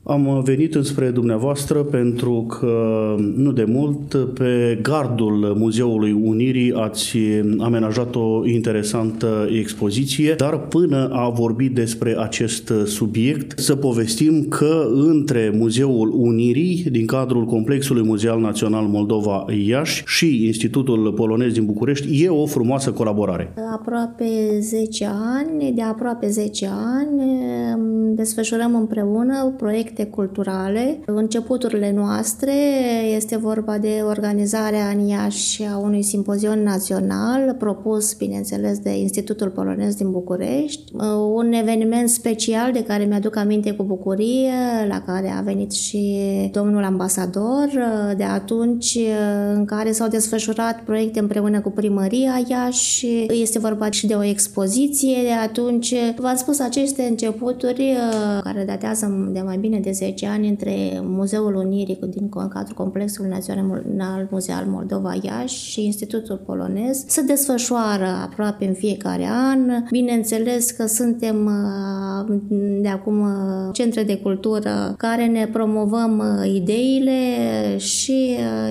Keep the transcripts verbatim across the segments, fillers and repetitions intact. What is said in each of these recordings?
Am venit înspre dumneavoastră pentru că nu de mult pe gardul Muzeului Unirii ați amenajat o interesantă expoziție, dar până a vorbi despre acest subiect, să povestim că între Muzeul Unirii, din cadrul Complexului Muzeal Național Moldova Iași și Institutul Polonez din București, e o frumoasă colaborare. Aproape zece ani, de aproape zece ani desfășurăm împreună proiecte culturale. Începuturile noastre este vorba de organizarea în Iași a unui simpozion național propus, bineînțeles, de Institutul Polonez din București, un eveniment special de care mi-aduc aminte cu bucurie, la care a venit și domnul ambasador de atunci, în care s-au desfășurat proiecte împreună cu Primăria Iași. Este vorba și de o expoziție de atunci. V-am spus, aceste începuturi care datează de mai bine de zece ani între Muzeul Unirii din cadrul Complexului Național Muzeal Moldova Iași și Institutul Polonez se desfășoară aproape în fiecare an. Bineînțeles că suntem de acum centre de cultură care ne promovăm ideile și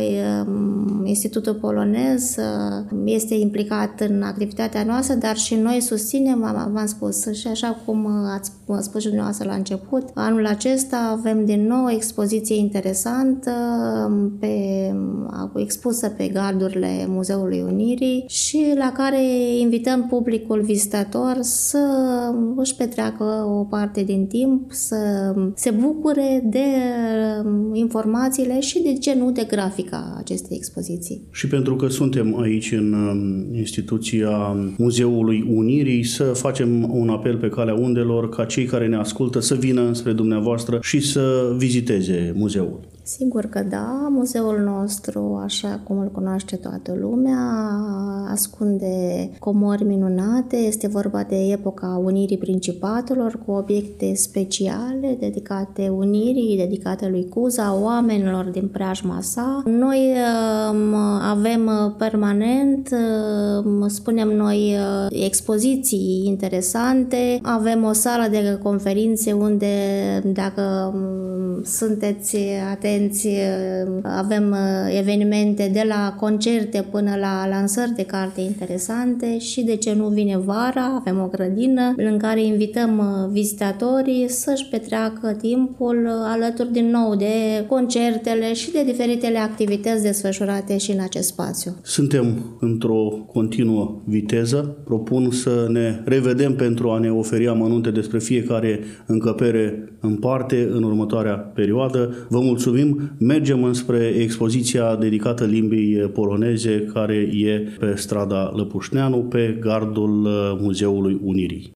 Institutul Polonez este implicat în activitatea noastră, dar și noi susținem, v-am spus, și așa cum ați spus și dumneavoastră la început, anul acesta avem din nou o expoziție interesantă pe, expusă pe gardurile Muzeului Unirii și la care invităm publicul vizitator să își petreacă o parte din timp, să se bucure de informațiile și, de ce nu, de grafica acestei expoziții. Și pentru că suntem aici în instituția Muzeului Unirii, să facem un apel pe calea undelor ca cei care ne ascultă să vină spre dumneavoastră și să viziteze muzeul. Sigur că da, muzeul nostru, așa cum îl cunoaște toată lumea, ascunde comori minunate. Este vorba de epoca Unirii Principatelor, cu obiecte speciale dedicate Unirii, dedicate lui Cuza, oamenilor din preajma sa. Noi avem permanent, spunem noi, expoziții interesante. Avem o sală de conferințe unde, dacă sunteți atenți, avem evenimente de la concerte până la lansări de carte interesante și, de ce nu, vine vara, avem o grădină în care invităm vizitatorii să-și petreacă timpul alături din nou de concertele și de diferitele activități desfășurate și în acest spațiu. Suntem într-o continuă viteză. Propun să ne revedem pentru a ne oferi amănunte despre fiecare încăpere în parte în următoarea perioadă. Vă mulțumim! Mergem înspre expoziția dedicată limbii poloneze, care e pe strada Lăpușneanu, pe gardul Muzeului Unirii.